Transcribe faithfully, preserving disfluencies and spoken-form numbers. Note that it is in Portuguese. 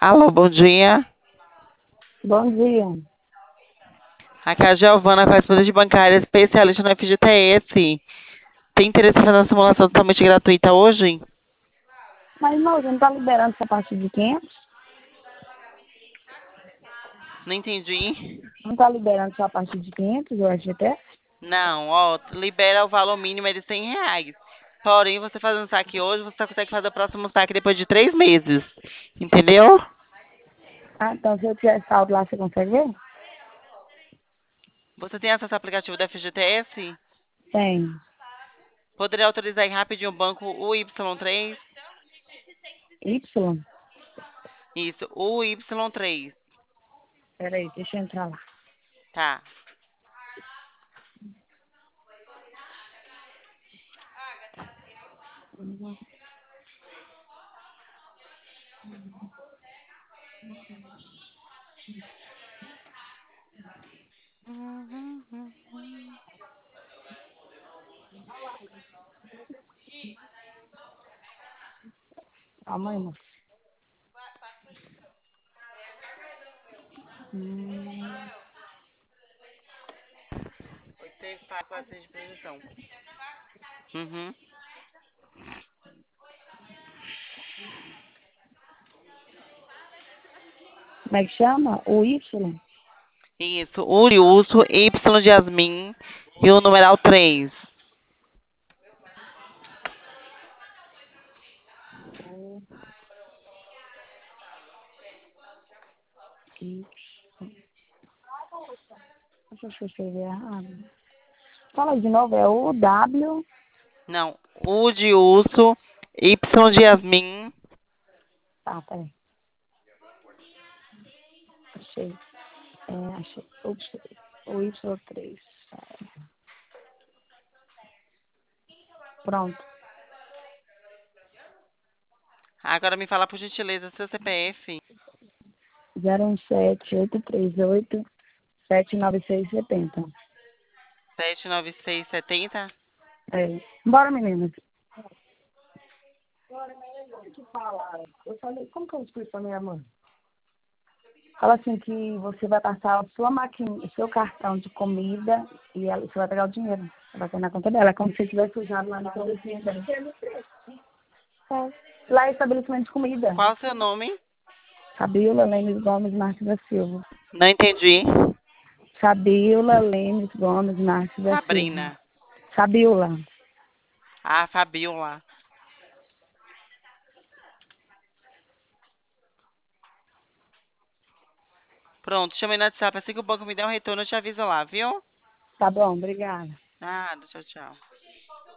Alô, bom dia. Bom dia. Aqui é a Giovana, correspondente bancária, especialista no F G T S. Tem interesse em fazer uma simulação totalmente gratuita hoje? Mas, moça, não tá liberando essa parte de quinhentos? Não entendi. Não tá liberando só a partir de quinhentos, eu acho até. Não, ó, libera o valor mínimo é de cem reais. Porém, você fazendo saque hoje, você só consegue fazer o próximo saque depois de três meses. Entendeu? Ah, então se eu tiver saldo lá, você consegue ver? Você tem acesso ao aplicativo da F G T S? Tem. Poderia autorizar aí rapidinho o banco U Y três? Y? Isso, U Y três. Peraí, deixa eu entrar lá. Tá. Calma aí, moça. Hum, oito quatro quatro seis de projeção. Uhum. como é que chama? O Y? Isso, Uriusso, Y de Yasmin e o numeral três. O Y. Deixa eu escrever errado. Fala de novo, é o W. Não, U de urso, Y de Yasmin. Tá, peraí. Achei. É, achei. Ups, o Y três. Pronto. Agora me fala por gentileza seu C P F. zero um sete oito três oito sete nove seis sete zero. sete nove seis sete zero. É. Bora, meninas. Que fala? Eu falei, como que eu explico pra minha mãe? Fala assim que você vai passar a sua máquina, o seu cartão de comida e ela, você vai pegar o dinheiro. Vai ter na conta dela. É como se você tivesse usado lá no estabelecimento dela. É. Lá é estabelecimento de comida. Qual o seu nome? Fabiola Lemes Gomes Marques da Silva. Não entendi. Fabiola Lemes Gomes Marques da Silva. Sabrina. Fabiola. Ah, Fabiola. Pronto, chamei no WhatsApp. Assim que o banco me der um retorno, eu te aviso lá, viu? Tá bom, obrigada. Nada, tchau, tchau.